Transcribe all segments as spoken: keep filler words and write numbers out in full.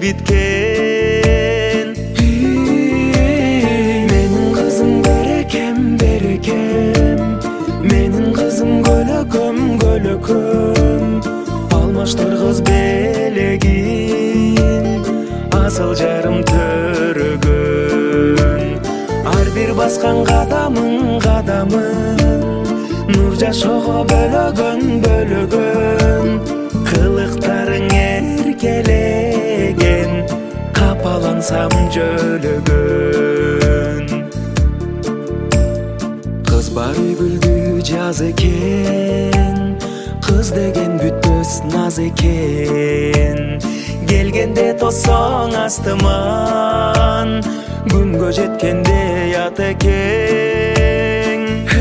bitken. Менин кызым берекем берекем, менин кызым көлөкөм көлөкөм, алмаштыргыз белегин асыл жарым төрөгөн. Ар бир баскан кадамың кадамың нур жашоого бөлөгөн бөлөгөн, кылыктарың эркелеген капалансам жөлөгөн. Кыз бар гүлдү жаз экен, кыз деген бүтпөс наз экен, келгенде тосоң астыман, күнгө жеткенде ят экен.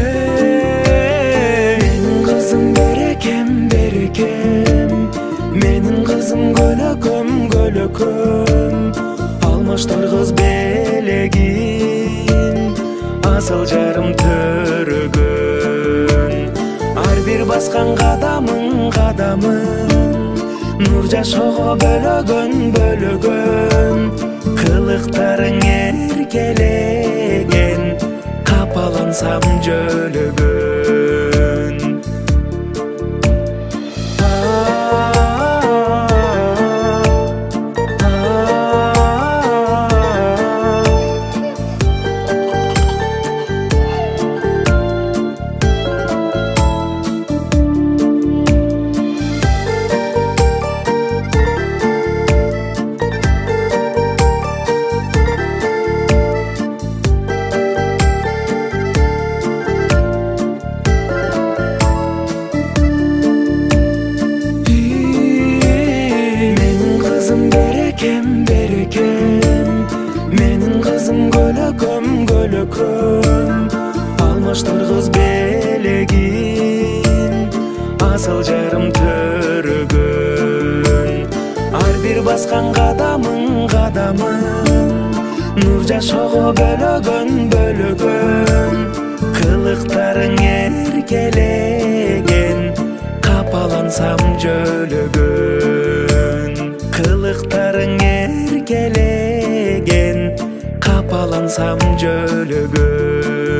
Менин кызым берекем берекем, менин кызым көлөкөм көлөкөм, алмаштыргыз белегин асыл жарым төрөгөн. Ар бир баскан кадамың кадамың нур жашоого бөлөгөн бөлөгөн, кылыктарың эркелеген капалансам жөлөгөн. Берекем берекем, менин кызым көлөкөм көлөкөм, алмаштыргыз белегин асыл жарым төрөгөн. Ар бир баскан кадамың кадамың нур жашоого бөлөгөн бөлөгөн, кылыктарың эркелеген капалансам жөлөгөн. Кылыктарың эркелеген капалансам жөлөгөн.